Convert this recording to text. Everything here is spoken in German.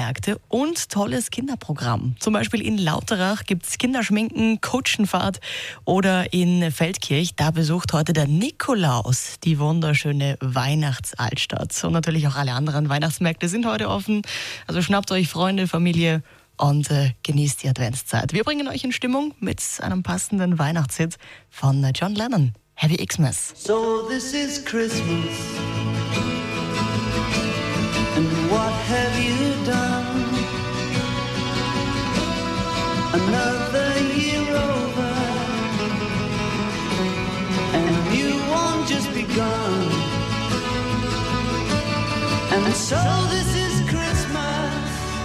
Weihnachtsmärkte und tolles Kinderprogramm. Zum Beispiel in Lauterach gibt es Kinderschminken, Kutschenfahrt oder in Feldkirch, da besucht heute der Nikolaus die wunderschöne Weihnachtsaltstadt. Und natürlich auch alle anderen Weihnachtsmärkte sind heute offen. Also schnappt euch Freunde, Familie und genießt die Adventszeit. Wir bringen euch in Stimmung mit einem passenden Weihnachtshit von John Lennon. Happy Xmas. So this is Christmas, and what have you done? Another year over, and a new one just begun. And so this